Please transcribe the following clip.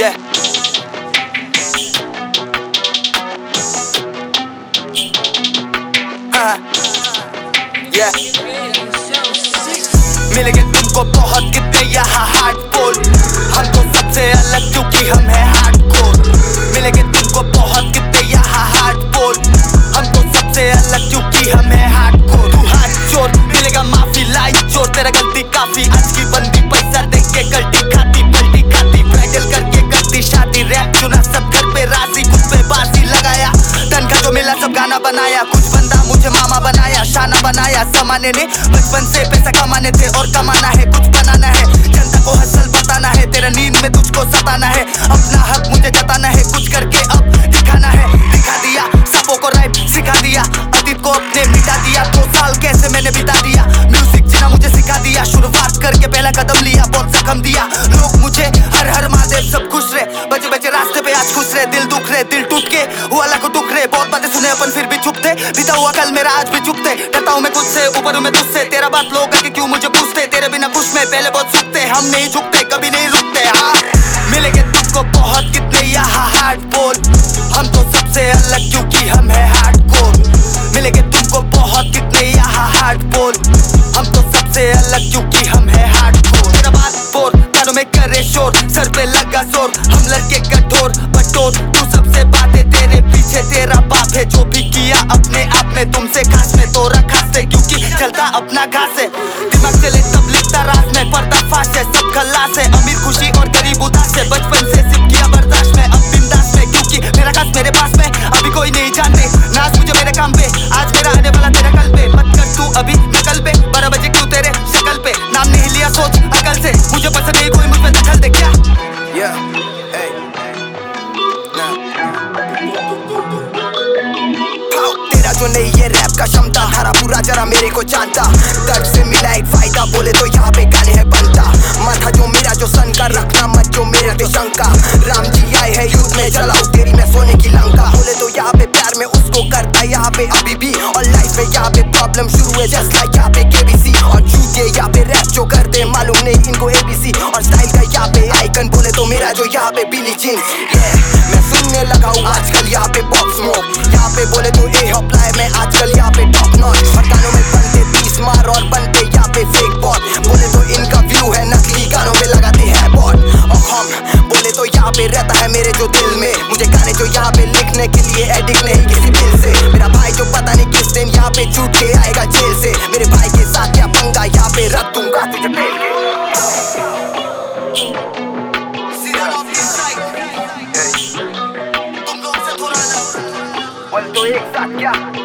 Yeah. Yeah. मिलेंगे तुमको बहुत कितने यहाँ हार्डकोर, हम तो सबसे अलग क्योंकि हम है हार्डकोर। मिलेंगे तुमको बहुत कितने यहाँ हार्डकोर, हम तो सबसे अलग क्योंकि हम है हार्डकोर। तू हाथ चोर मिलेगा माफी लाई चोर, तेरा गलती काफी आज की बंदी पैसा देख के गलती खाती पलटी खाती ब्राइडल करके करती शादी। रैप चुना सब घर पे राजी, खुद पे बाजी लगाया, तनखा जो मिला सब गाना बनाया। कुछ बंदा मुझे मामा बनाया, शाना बनाया समाने ने, बचपन से पैसा कमाने थे और कमाना है कुछ बनाना है। जनता को हसल बताना है, तेरा नींद में तुझको सताना है। अपना हक मुझे जताना है, कुछ करके अब दिखाना है। दिखा दिया सबों को राइट सिखा दिया, अतीत को अपने मिटा दिया। 2 साल कैसे मैंने बिता दिया, म्यूजिक जीना मुझे सिखा दिया। शुरुआत करके पहला कदम लिया, बहुत जख्म दिया। लोग मुझे हर हर महादेव सब खुश रहे, बचे बचे रास्ते पे आज खुश रहे। दिल दुख रहे, दिल टूट के हुआ लाखों दुख रहे। बहुत बातें सुने अपन फिर भी चुप थे, बीता हुआ कल मेरा आज भी चुप थे। डरता हूँ मैं खुद से, ऊपर हूँ मैं तुझसे, तेरा बात लोग आके क्यों मुझे पूछते। तेरे बिना खुश में पहले बहुत सुख थे, हम नहीं झुकते कभी नहीं रुकते। हाँ मिलेंगे तुमको बहुत कितने यहाँ हार्डकोर, हम तो सबसे अलग क्योंकि हम है हार्डकोर। मिलेंगे तुमको बहुत कितने यहाँ हार्डकोर, हम तो सबसे अलग क्योंकि हम है हार्डकोर। तेरा बात बोर कानों में करे शोर, सर पे लगा जोर, हम लड़के कठोर बटोर। तू सबसे बातें तेरे पीछे तेरा बाप है, जो भी किया अपने आप में तुमसे खास में तो रखा से, क्योंकि चलता अपना घास है। दिमाग चले तब लिखता रात में, पर्दाफाश है सब खल्लास है। अमीर खुशी और गरीब उदास है, बचपन से सिर्फ किया बर्दाश्त में, अब बिंदास में क्योंकि मेरा खास मेरे पास में। अभी कोई नहीं जानते नाज मुझे मेरे काम पे, आज मेरा आने वाला तेरा कल पे। मत कर तू अभी नकल पे, 12 बजे क्यों तेरे शक्ल पे। नाम नहीं लिया सोच अकल से, मुझे पसंद नहीं कोई मुझ पे दखल दे क्या। तेरा जो नहीं है रैप का क्षमता, हरा पूरा जरा मेरे को जानता। दर्द से मिला एक फायदा, बोले तो यहाँ पे गाने है बनता। माथा जो मेरा जो सन का रखना मत जो मेरे पे शंका। राम जी आए है युद्ध में, चलाओ तेरी मैं सोने की लंका। बोले तो यहाँ पे प्यार में उसको करता यहाँ पे अभी भी, और लाइफ में यहाँ पे प्रॉब्लम शुरू है जस्ट लाइक यहाँ पे केबीसी। और झूठे यहाँ पे रैप जो करते मालूम नहीं इनको एबीसी, और स्टाइल का यहाँ पे आइकन बोले तो मेरा जो यहाँ पे बिली जीन्स। मैं सुनने लगा हूँ आजकल यहाँ पे पॉप स्मोक, यहाँ पे बोले तो ए अप्लाई मैं आजकल यहाँ पे टॉप नॉच। और गानों में बनते 30 मार और बनते यहाँ पे फेक बॉट, बोले तो इनका व्यू है नकली, गानों में लगाते हैं बॉट। और हम बोले तो यहाँ पे रहता है मेरे जो दिल में, मुझे गाने जो यहाँ पे लिखने के लिए एडिक्ट नहीं किसी दिल से। मेरा भाई जो पता नहीं किस दिन यहाँ पे छूट के आएगा जेल से, मेरे भाई के साथ क्या पंगा यहाँ पे रख दूंगा तुझे पेल के। तुम लोग से थोड़ा तो एक साथ क्या